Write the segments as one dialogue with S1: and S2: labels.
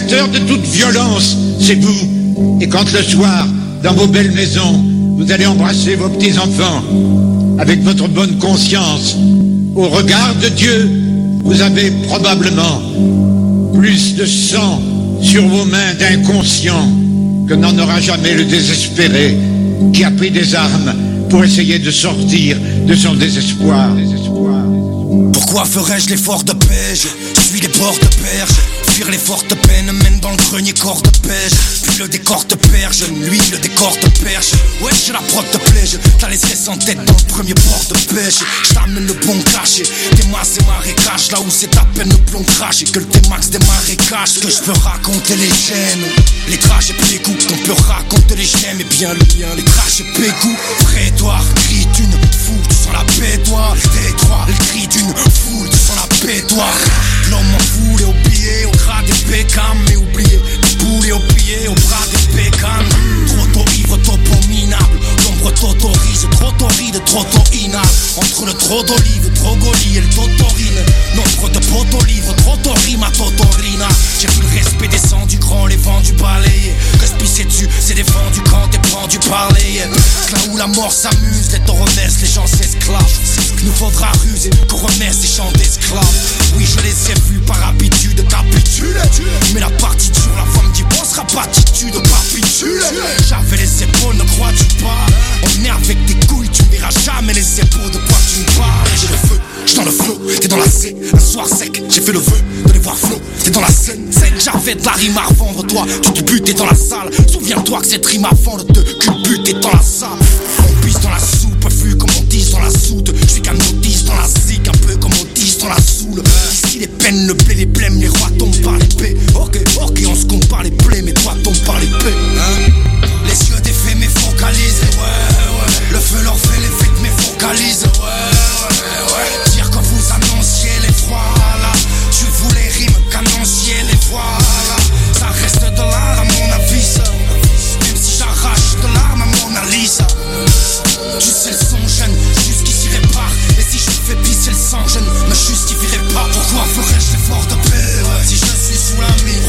S1: l'instigateur de toute violence, c'est vous. Et quand le soir, dans vos belles maisons, vous allez embrasser vos petits-enfants, avec votre bonne conscience, au regard de Dieu, vous avez probablement plus de sang sur vos mains d'inconscient que n'en aura jamais le désespéré qui a pris des armes pour essayer de sortir de son désespoir.
S2: Pourquoi ferais-je l'effort de paix? Je suis les bords de berge. Fuir les fortes peines mène dans le grenier corps de pêche. Puis le décor te perche, lui le décor te perche. Ouais, j'ai la prod te plège. T'as les stress en tête dans le premier port de pêche. J't'amène le bon cachet. Des masses et marécages, là où c'est à peine le plomb craché. Que le T-Max des marécages. Que je peux raconter les chaînes, les trajets pécou. Qu'on peut raconter les chaînes, et bien le lien, les trajets pécou. Prétoire, cri d'une foule, tu sens la pétoire. Détroit, le cri d'une foule, tu sens la pétoire. L'homme en foule et au billet, au gras des pécans. Mais oublié, des boulets au pied, au bras des pécans. Trop ivre, topo minable. L'ombre t'autorise, trop torride, trop inal. Entre le trop d'olive, trop goli et le totorine. Nombre de potes-livres, trop torrime à totorina. J'ai vu le respect descend du grand, les vents du balai. Respicer dessus, c'est défendu quand t'es pendu par les. Là où la mort s'amuse, les taureaux naissent, les gens s'esclavent. Nous faudra ruser, qu'on renaisse et chants d'esclaves. Oui, je les ai vus par habitude, capitule. Mais la partiture, la femme dit bon sera pas attitude, capitule. J'avais les épaules, ne crois-tu pas? On est avec tes couilles, tu verras jamais les épaules de quoi tu me parles. J'ai le feu, j'suis dans le flow, t'es dans la C. Un soir sec, j'ai fait le vœu de les voir flow. T'es dans la scène, sec, j'avais de la rime à revendre. Toi, tu te butais dans la salle. Souviens-toi que cette rime avant de te culbuter dans la salle. On pisse dans la soupe, fut comme on dise dans la soude. J'suis qu'un autiste dans la zik, un peu comme on dise dans la soule. Ici les peines, le blé, les blêmes, les rois tombent par l'épée. Ok, on se compte par les plaies, mais toi tombes par l'épée. Les yeux défaits mais focalisent, ouais. Le feu leur fait l'effet mais focalise, ouais. Dire que vous annonciez les voilà. Tu voulais rimes qu'annoncier les voilà. Ça reste de l'art à mon avis, ça. Même si j'arrache de l'arme à Mona Lisa. Tu sais le son jeune, jusqu'ici répare. Et si je fais pisser le sang, je ne me justifierai pas. Pourquoi ferais-je l'effort de paix si je suis sous la mine?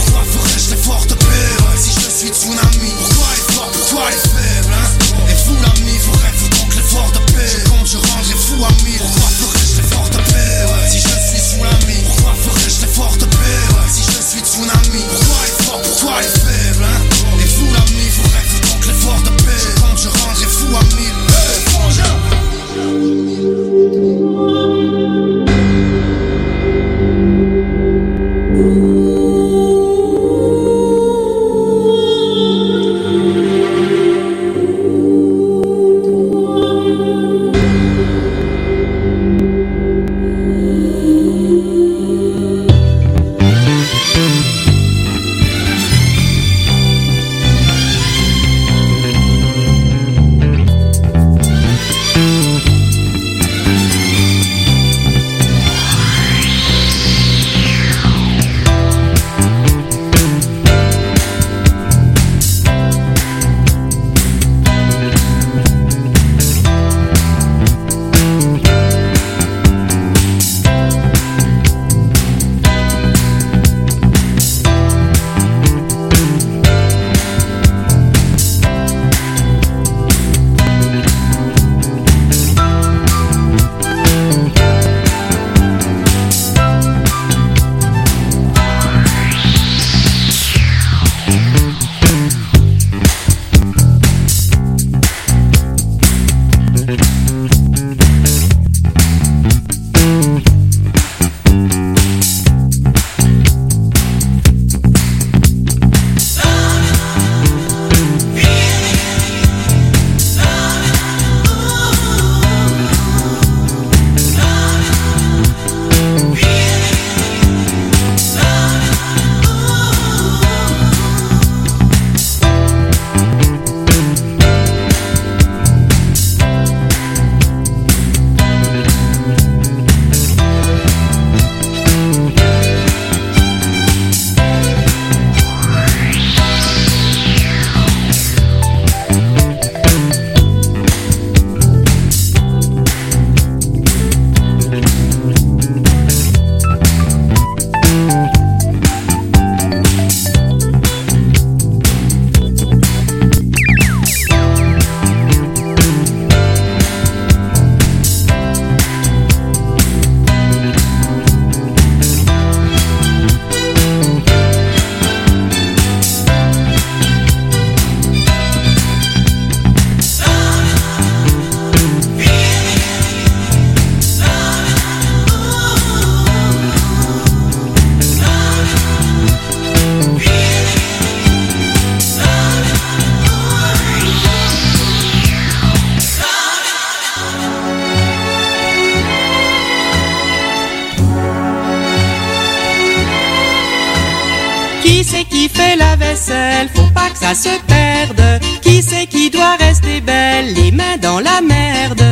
S3: Qui c'est qui fait la vaisselle? Faut pas que ça se perde. Qui c'est qui doit rester belle? Les mains dans la merde.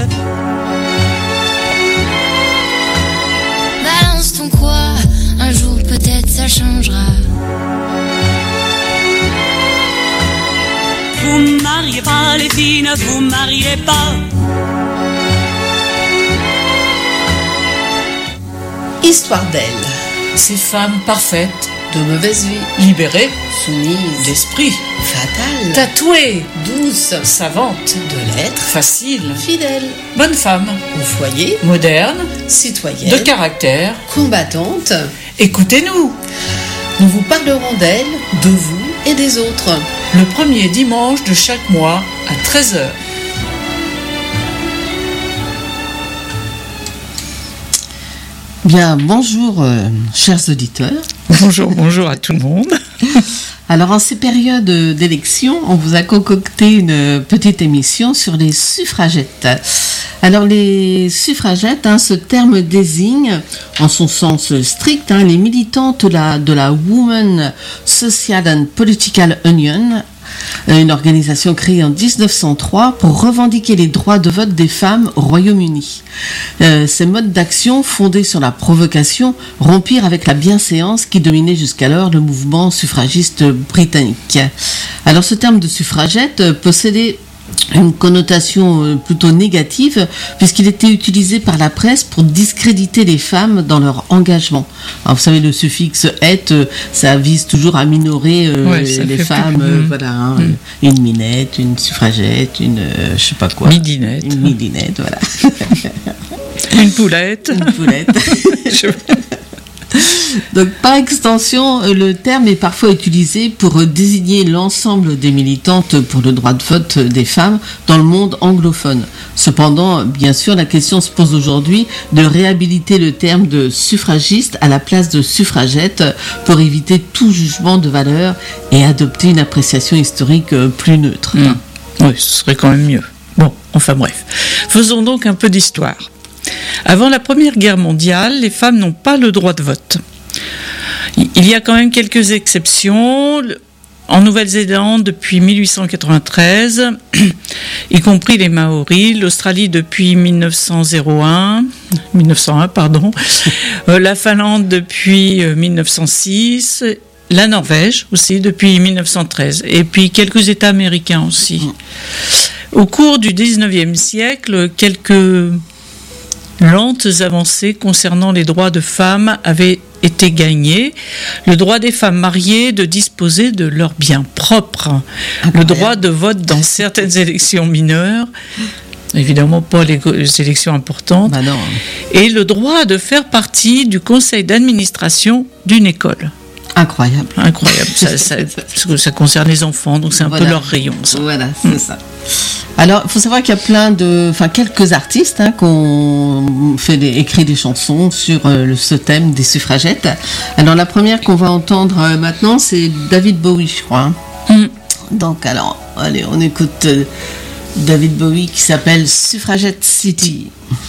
S4: Balance ton quoi, un jour peut-être ça changera.
S5: Vous mariez pas les filles, ne vous mariez pas.
S6: Histoire d'elle.
S7: Ces femmes parfaites,
S6: De mauvaise vie.
S7: libérées,
S6: Soumise.
S7: d'esprit,
S6: Fatale.
S7: tatouées,
S6: Douce.
S7: savantes,
S6: De l'être.
S7: faciles,
S6: Fidèle.
S7: bonnes femmes,
S6: Au foyer.
S7: modernes,
S6: Citoyenne.
S7: de caractère.
S6: Combattante.
S7: Écoutez-nous,
S6: Nous vous parlerons d'elle, de vous et des autres.
S7: le premier dimanche de chaque mois à 13h.
S6: Bien, bonjour chers auditeurs.
S8: Bonjour à tout le monde.
S6: Alors en ces périodes d'élection, on vous a concocté une petite émission sur les suffragettes. Alors les suffragettes, ce terme désigne, en son sens strict, les militantes de la Women Social and Political Union, une organisation créée en 1903 pour revendiquer les droits de vote des femmes au Royaume-Uni. Ces modes d'action fondés sur la provocation rompirent avec la bienséance qui dominait jusqu'alors le mouvement suffragiste britannique. Alors ce terme de suffragette possédait une connotation plutôt négative puisqu'il était utilisé par la presse pour discréditer les femmes dans leur engagement. Alors, vous savez, le suffixe « être », ça vise toujours à minorer les femmes. Voilà, une minette, une suffragette, une je sais pas quoi.
S8: Midinette.
S6: Une midinette, voilà.
S8: Une poulette.
S6: Une poulette. Donc, par extension, le terme est parfois utilisé pour désigner l'ensemble des militantes pour le droit de vote des femmes dans le monde anglophone. Cependant, bien sûr, la question se pose aujourd'hui de réhabiliter le terme de suffragiste à la place de suffragette pour éviter tout jugement de valeur et adopter une appréciation historique plus neutre.
S8: Oui, ce serait quand même mieux. Bon, enfin bref. Faisons donc un peu d'histoire. Avant la Première Guerre mondiale, les femmes n'ont pas le droit de vote. Il y a quand même quelques exceptions. En Nouvelle-Zélande depuis 1893, y compris les Maoris, l'Australie depuis 1901, la Finlande depuis 1906, la Norvège aussi depuis 1913, et puis quelques États américains aussi. Au cours du 19e siècle, quelques lentes avancées concernant les droits de femmes avaient été gagnées. Le droit des femmes mariées de disposer de leurs biens propres, le droit de vote dans certaines élections mineures, évidemment pas les élections importantes,
S6: Bah non.
S8: et le droit de faire partie du conseil d'administration d'une école.
S6: Incroyable.
S8: Ça concerne les enfants, donc c'est un peu leur rayon, ça.
S6: Voilà, c'est ça. Alors, il faut savoir qu'il y a quelques artistes qui ont écrit des chansons sur ce thème des suffragettes. Alors, la première qu'on va entendre maintenant, c'est David Bowie, je crois. Donc, alors, allez, on écoute David Bowie qui s'appelle Suffragette City.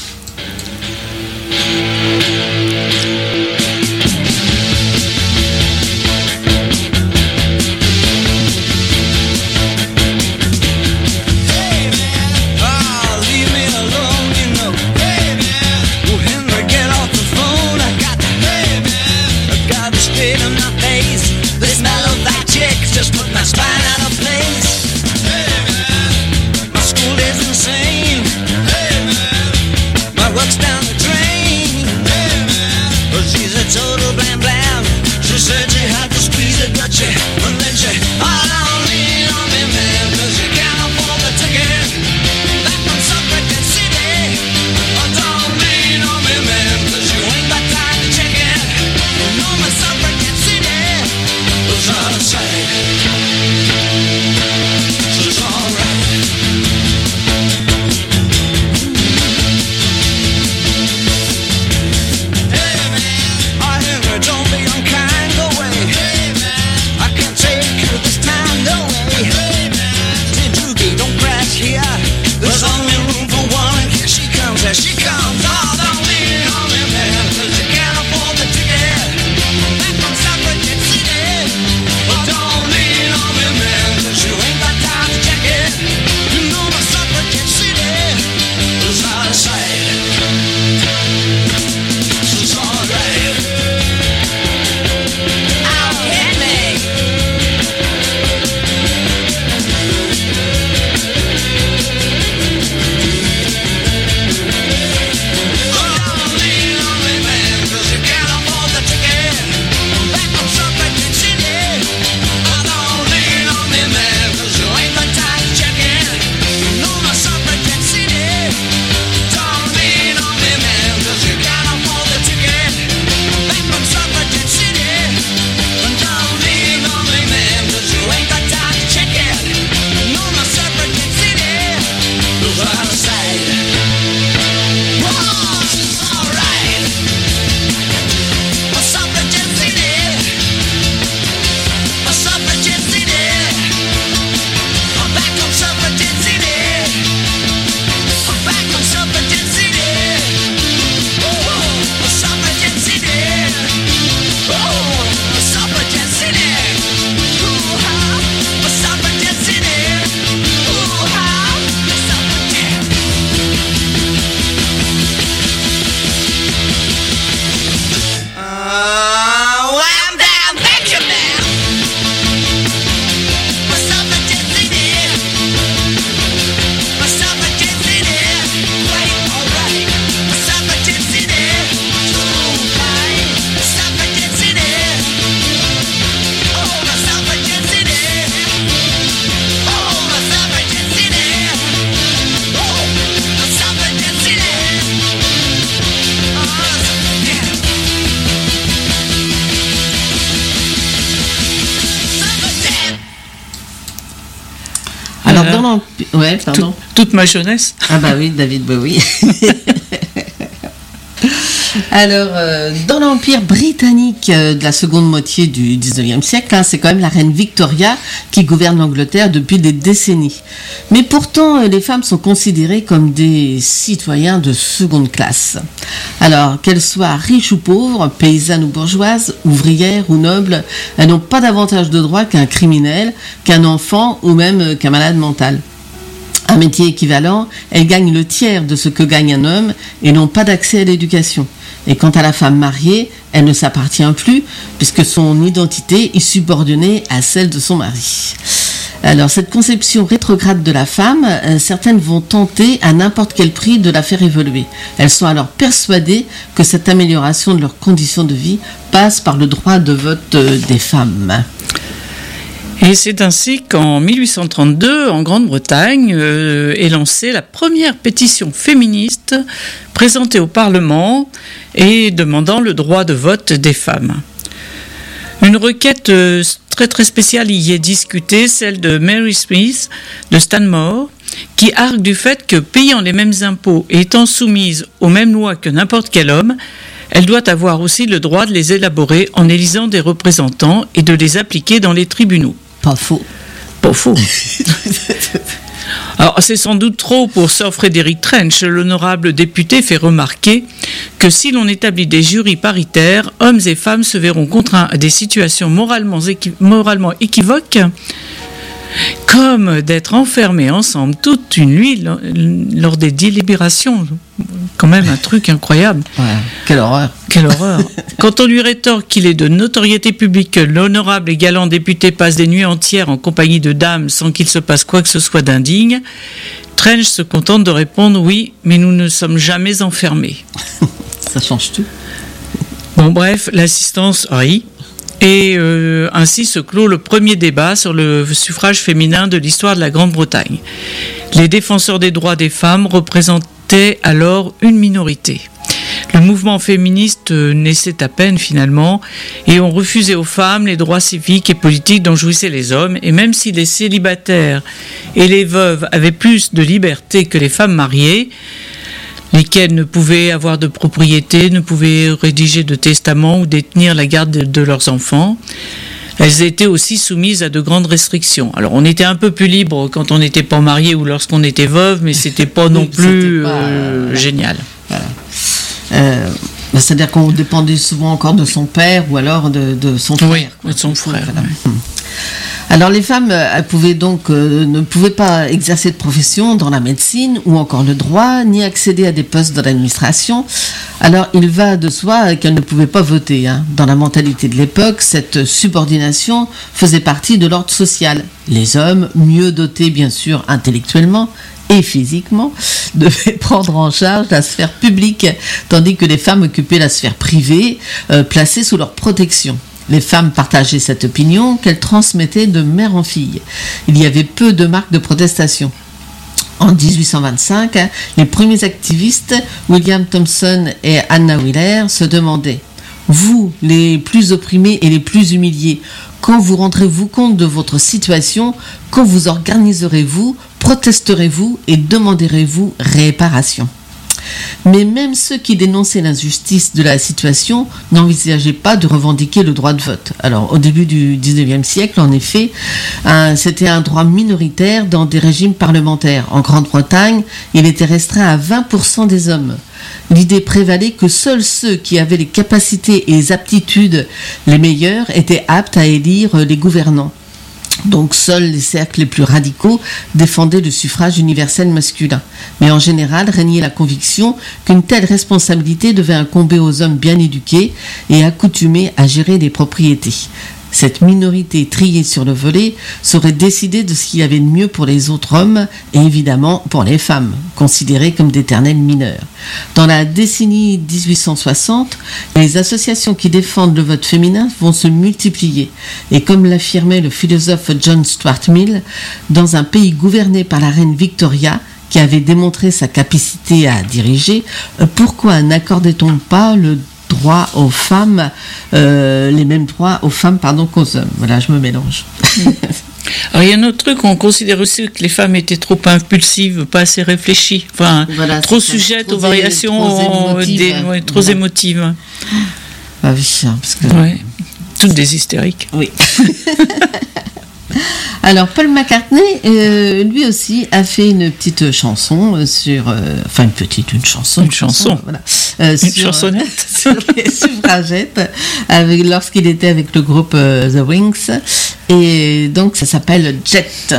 S2: Just put my spine out of place. Hey man, my school is insane. Hey man,
S6: Alors, dans l'Empire... Ouais, pardon.
S8: Toute ma jeunesse.
S6: Ah bah oui, David Bowie. Alors, dans l'Empire britannique de la seconde moitié du 19e siècle, c'est quand même la reine Victoria qui gouverne l'Angleterre depuis des décennies. Mais pourtant, les femmes sont considérées comme des citoyens de seconde classe. Alors, qu'elles soient riches ou pauvres, paysannes ou bourgeoises, ouvrières ou nobles, elles n'ont pas davantage de droits qu'un criminel, qu'un enfant ou même qu'un malade mental. Un métier équivalent, elles gagnent le tiers de ce que gagne un homme et n'ont pas d'accès à l'éducation. Et quant à la femme mariée, elle ne s'appartient plus puisque son identité est subordonnée à celle de son mari. Alors, cette conception rétrograde de la femme, certaines vont tenter à n'importe quel prix de la faire évoluer. Elles sont alors persuadées que cette amélioration de leurs conditions de vie passe par le droit de vote des femmes.
S8: Et c'est ainsi qu'en 1832, en Grande-Bretagne, est lancée la première pétition féministe présentée au Parlement et demandant le droit de vote des femmes. Une requête très très spéciale y est discutée, celle de Mary Smith de Stanmore, qui argue du fait que, payant les mêmes impôts et étant soumise aux mêmes lois que n'importe quel homme, elle doit avoir aussi le droit de les élaborer en élisant des représentants et de les appliquer dans les tribunaux.
S6: Pas faux.
S8: Pas faux. Alors, c'est sans doute trop pour Sir Frederick Trench. L'honorable député fait remarquer que si l'on établit des jurys paritaires, hommes et femmes se verront contraints à des situations moralement équivoques, comme d'être enfermés ensemble toute une nuit lors des délibérations. Quand même un truc incroyable.
S6: Ouais, quelle horreur.
S8: Quelle horreur. Quand on lui rétorque qu'il est de notoriété publique que l'honorable et galant député passe des nuits entières en compagnie de dames sans qu'il se passe quoi que ce soit d'indigne, Trench se contente de répondre « Oui, mais nous ne sommes jamais enfermés. »
S6: Ça change tout.
S8: Bon, bref, l'assistance rit. Et ainsi se clôt le premier débat sur le suffrage féminin de l'histoire de la Grande-Bretagne. Les défenseurs des droits des femmes représentaient alors une minorité. Le mouvement féministe naissait à peine finalement, et on refusait aux femmes les droits civiques et politiques dont jouissaient les hommes, et même si les célibataires et les veuves avaient plus de liberté que les femmes mariées, lesquelles ne pouvaient avoir de propriété, ne pouvaient rédiger de testament ou détenir la garde de leurs enfants, elles étaient aussi soumises à de grandes restrictions. Alors on était un peu plus libre quand on n'était pas marié ou lorsqu'on était veuve, mais c'était pas non plus génial.
S6: Voilà. C'est-à-dire qu'on dépendait souvent encore de son père ou alors de son frère.
S8: Oui, de son frère.
S6: Voilà. Alors les femmes elles ne pouvaient pas exercer de profession dans la médecine ou encore le droit, ni accéder à des postes de l'administration. Alors il va de soi qu'elles ne pouvaient pas voter. Dans la mentalité de l'époque, cette subordination faisait partie de l'ordre social. Les hommes, mieux dotés bien sûr intellectuellement et physiquement, devaient prendre en charge la sphère publique, tandis que les femmes occupaient la sphère privée, placée sous leur protection. Les femmes partageaient cette opinion qu'elles transmettaient de mère en fille. Il y avait peu de marques de protestation. En 1825, les premiers activistes, William Thompson et Anna Wheeler, se demandaient « Vous, les plus opprimés et les plus humiliés, quand vous rendrez-vous compte de votre situation, quand vous organiserez-vous, protesterez-vous et demanderez-vous réparation ?» Mais même ceux qui dénonçaient l'injustice de la situation n'envisageaient pas de revendiquer le droit de vote. Alors, au début du 19e siècle, en effet, c'était un droit minoritaire dans des régimes parlementaires. En Grande-Bretagne, il était restreint à 20% des hommes. L'idée prévalait que seuls ceux qui avaient les capacités et les aptitudes les meilleures étaient aptes à élire les gouvernants. Donc seuls les cercles les plus radicaux défendaient le suffrage universel masculin. Mais en général, régnait la conviction qu'une telle responsabilité devait incomber aux hommes bien éduqués et accoutumés à gérer des propriétés. Cette minorité triée sur le volet saurait décider de ce qu'il y avait de mieux pour les autres hommes et évidemment pour les femmes, considérées comme d'éternels mineurs. Dans la décennie 1860, les associations qui défendent le vote féminin vont se multiplier. Et comme l'affirmait le philosophe John Stuart Mill, dans un pays gouverné par la reine Victoria, qui avait démontré sa capacité à diriger, pourquoi n'accordait-on pas le droit aux femmes, les mêmes droits aux femmes qu'aux hommes. Voilà, je me mélange.
S8: Alors, il y a un autre truc, on considère aussi que les femmes étaient trop impulsives, pas assez réfléchies, enfin,
S6: Voilà,
S8: trop
S6: c'est ça.
S8: sujettes aux variations, trop émotives.
S6: Ah oui, parce que...
S8: Ouais. Toutes des hystériques.
S6: Oui. Alors, Paul McCartney, lui aussi, a fait une petite chanson sur... enfin, une chanson.
S8: Une chanson.
S6: Voilà.
S8: Une chansonnette.
S6: Sur les suffragettes, lorsqu'il était avec le groupe The Wings. Et donc, ça s'appelle Jet.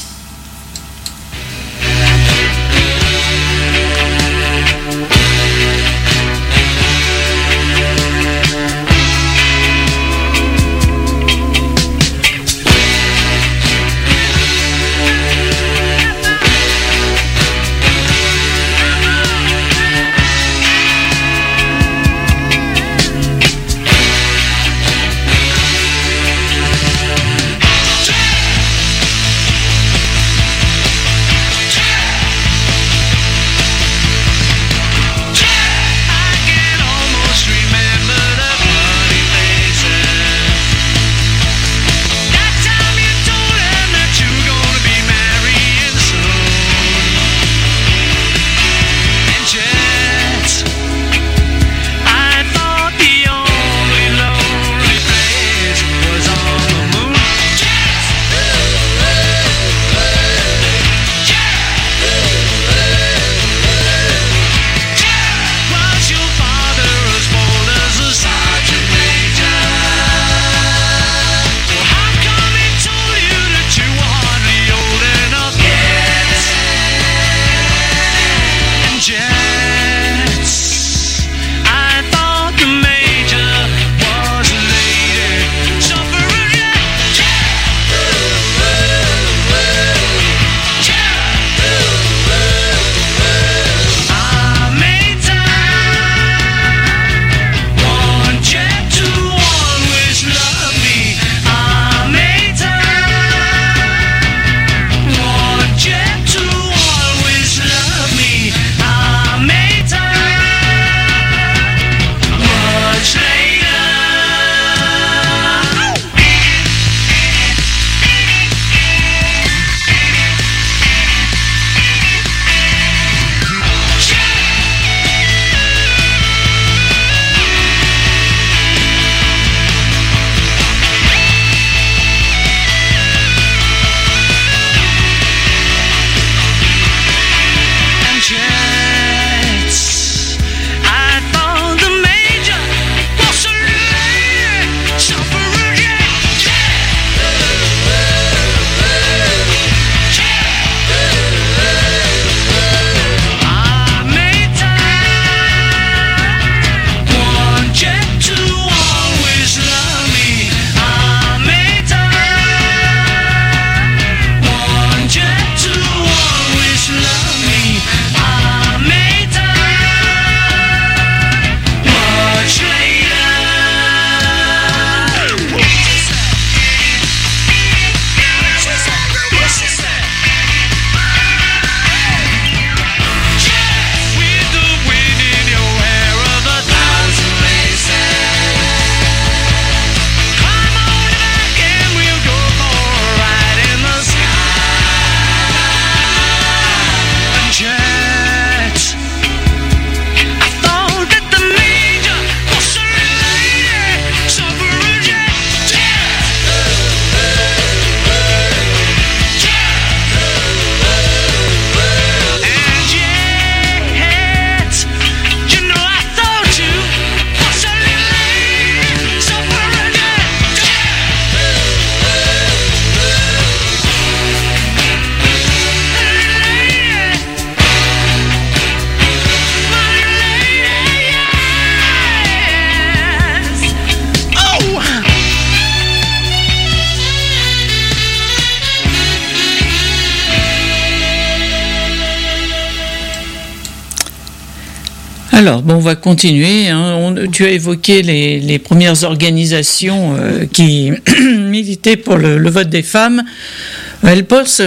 S8: Alors, bon, on va continuer. Tu as évoqué les premières organisations qui militaient pour le vote des femmes. Elles pensent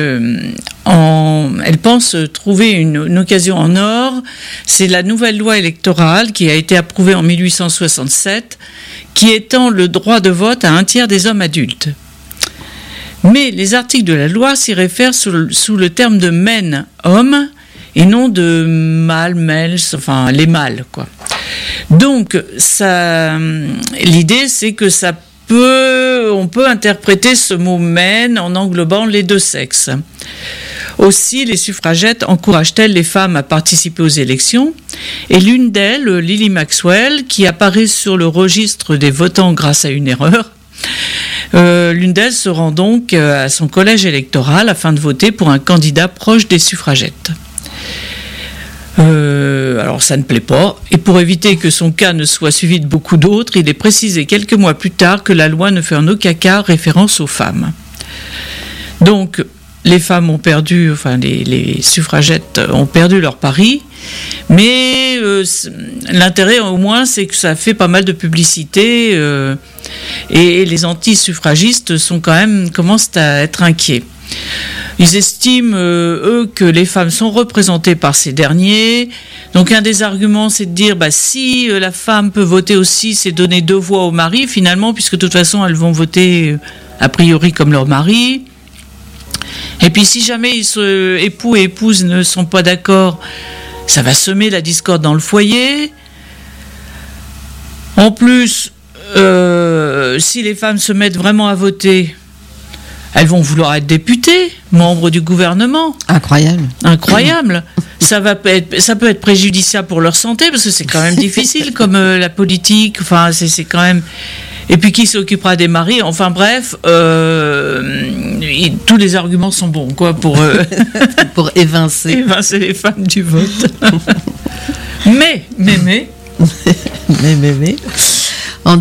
S8: trouver une occasion en or. C'est la nouvelle loi électorale qui a été approuvée en 1867, qui étend le droit de vote à un tiers des hommes adultes. Mais les articles de la loi s'y réfèrent sous le terme de men, homme, et non de mâle, males, enfin les mâles, quoi. Donc, l'idée, c'est que on peut interpréter ce mot men en englobant les deux sexes. Aussi, les suffragettes encouragent-elles les femmes à participer aux élections, et l'une d'elles, Lily Maxwell, qui apparaît sur le registre des votants grâce à une erreur, l'une d'elles se rend donc à son collège électoral afin de voter pour un candidat proche des suffragettes. Alors ça ne plaît pas, et pour éviter que son cas ne soit suivi de beaucoup d'autres, il est précisé quelques mois plus tard que la loi ne fait en aucun cas référence aux femmes. Donc les femmes ont perdu, enfin les suffragettes ont perdu leur pari, mais l'intérêt au moins c'est que ça fait pas mal de publicité, et les anti-suffragistes commencent à être inquiets. Ils estiment, eux, que les femmes sont représentées par ces derniers. Donc un des arguments, c'est de dire, si la femme peut voter aussi, c'est donner 2 voix au mari, finalement, puisque de toute façon, elles vont voter a priori comme leur mari. Et puis si jamais époux et épouse ne sont pas d'accord, ça va semer la discorde dans le foyer. En plus, si les femmes se mettent vraiment à voter, elles vont vouloir être députées, membres du gouvernement. Incroyable. Ça peut être préjudiciable pour leur santé, parce que c'est quand même difficile comme la politique. Enfin, c'est quand même. Et puis qui s'occupera des maris. Enfin bref, tous les arguments sont bons, quoi, pour
S6: pour évincer
S8: les femmes du vote. mais.
S6: En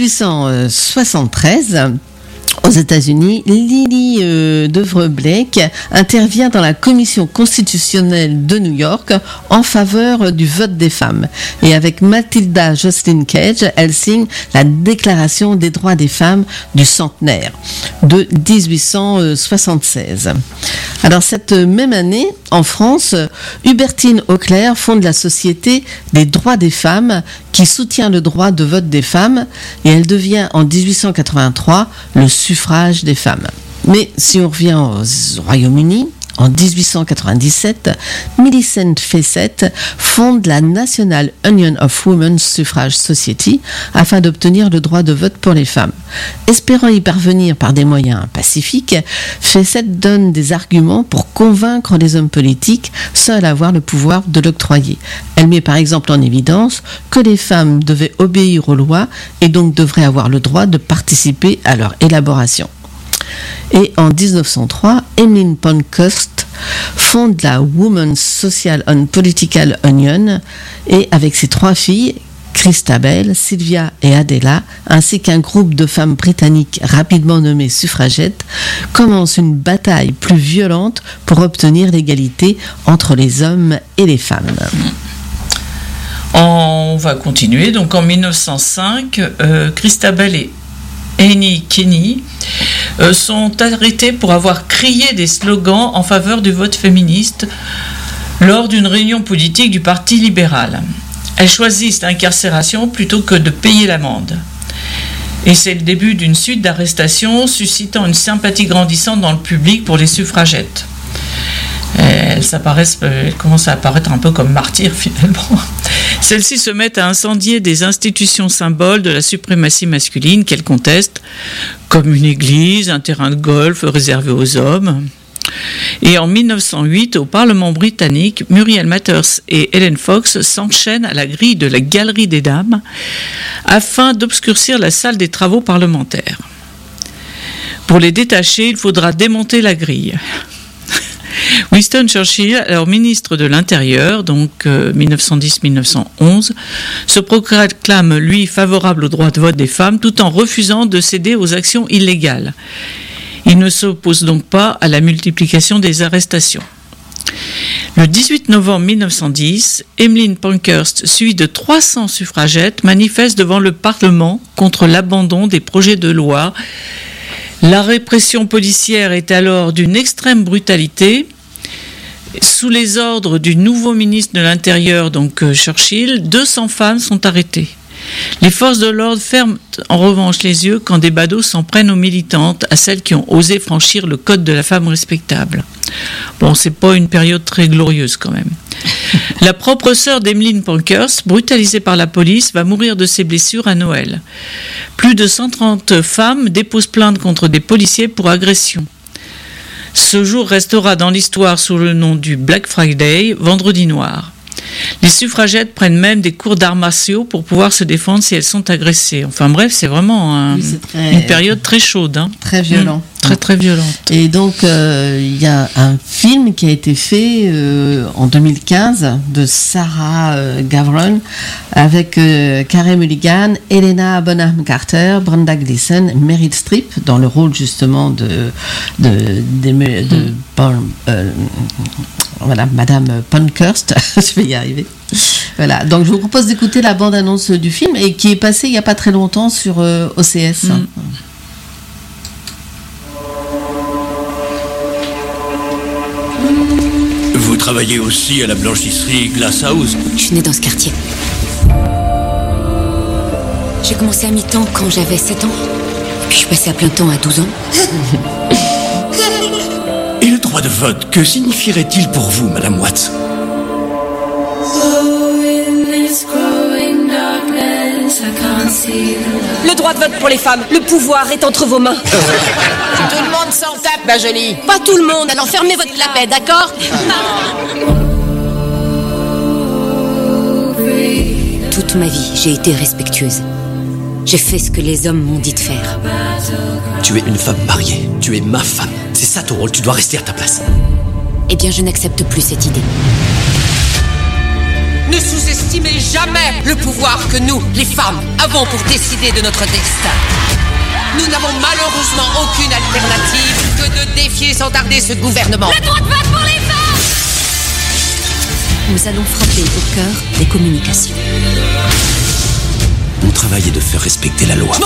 S6: 1873. Aux États-Unis, Lily Devre-Blake intervient dans la commission constitutionnelle de New York en faveur du vote des femmes. Et avec Matilda Joslyn Cage, elle signe la Déclaration des droits des femmes du centenaire de 1876. Alors cette même année, en France, Hubertine Auclair fonde la Société des droits des femmes qui soutient le droit de vote des femmes, et elle devient en 1883 le suffrage des femmes. Mais si on revient au Royaume-Uni, en 1897, Millicent Fawcett fonde la National Union of Women's Suffrage Society afin d'obtenir le droit de vote pour les femmes. Espérant y parvenir par des moyens pacifiques, Fawcett donne des arguments pour convaincre les hommes politiques seuls à avoir le pouvoir de l'octroyer. Elle met par exemple en évidence que les femmes devaient obéir aux lois et donc devraient avoir le droit de participer à leur élaboration. Et en 1903, Emmeline Pankhurst fonde la Women's Social and Political Union, et avec ses 3 filles, Christabel, Sylvia et Adela, ainsi qu'un groupe de femmes britanniques rapidement nommées suffragettes, commence une bataille plus violente pour obtenir l'égalité entre les hommes et les femmes.
S8: On va continuer. Donc en 1905, Christabel et Annie Kenney sont arrêtés pour avoir crié des slogans en faveur du vote féministe lors d'une réunion politique du Parti libéral. Elles choisissent l'incarcération plutôt que de payer l'amende. Et c'est le début d'une suite d'arrestations suscitant une sympathie grandissante dans le public pour les suffragettes. Elles commencent à apparaître un peu comme martyrs finalement. Celles-ci se mettent à incendier des institutions symboles de la suprématie masculine qu'elles contestent, comme une église, un terrain de golf réservé aux hommes. Et en 1908, au Parlement britannique, Muriel Mathers et Helen Fox s'enchaînent à la grille de la Galerie des Dames afin d'obscurcir la salle des travaux parlementaires. Pour les détacher, il faudra démonter la grille. Winston Churchill, alors ministre de l'Intérieur, donc 1910-1911, se proclame, lui, favorable au droit de vote des femmes, tout en refusant de céder aux actions illégales. Il ne s'oppose donc pas à la multiplication des arrestations. Le 18 novembre 1910, Emmeline Pankhurst, suivie de 300 suffragettes, manifeste devant le Parlement contre l'abandon des projets de loi. La répression policière est alors d'une extrême brutalité. Sous les ordres du nouveau ministre de l'Intérieur, donc Churchill, 200 femmes sont arrêtées. Les forces de l'ordre ferment en revanche les yeux quand des badauds s'en prennent aux militantes, à celles qui ont osé franchir le code de la femme respectable. Bon, c'est pas une période très glorieuse quand même. La propre sœur d'Emmeline Pankhurst, brutalisée par la police, va mourir de ses blessures à Noël. Plus de 130 femmes déposent plainte contre des policiers pour agression. Ce jour restera dans l'histoire sous le nom du Black Friday, vendredi noir. Les suffragettes prennent même des cours d'arts martiaux pour pouvoir se défendre si elles sont agressées. Enfin bref, c'est vraiment une période très chaude. Hein.
S6: Très violent.
S8: Très très violente.
S6: Et donc, il y a un film qui a été fait en 2015 de Sarah Gavron avec Carey Mulligan, Helena Bonham Carter, Brenda Gleeson, Meryl Streep dans le rôle justement de voilà, Madame Pankhurst. Je vais y arriver. Voilà, donc je vous propose d'écouter la bande-annonce du film et qui est passée il n'y a pas très longtemps sur OCS.
S9: Vous travaillez aussi à la blanchisserie Glass House?
S10: Je suis née dans ce quartier. J'ai commencé à mi-temps quand j'avais 7 ans. Et puis je suis passée à plein temps à 12 ans.
S9: Et le droit de vote, que signifierait-il pour vous, Madame Watts?
S11: Le droit de vote pour les femmes, le pouvoir est entre vos mains.
S12: Tout le monde s'en tape, ma jolie.
S11: Pas tout le monde, alors fermez votre clapet, d'accord?
S10: Toute ma vie, j'ai été respectueuse. J'ai fait ce que les hommes m'ont dit de faire.
S9: Tu es une femme mariée, tu es ma femme. C'est ça ton rôle, tu dois rester à ta place.
S10: Eh bien, je n'accepte plus cette idée.
S12: Ne sous-estimez jamais le pouvoir que nous, les femmes, avons pour décider de notre destin. Nous n'avons malheureusement aucune alternative que de défier sans tarder ce gouvernement.
S11: Le droit de vote pour les femmes!
S10: Nous allons frapper au cœur des communications.
S9: Mon travail est de faire respecter la loi.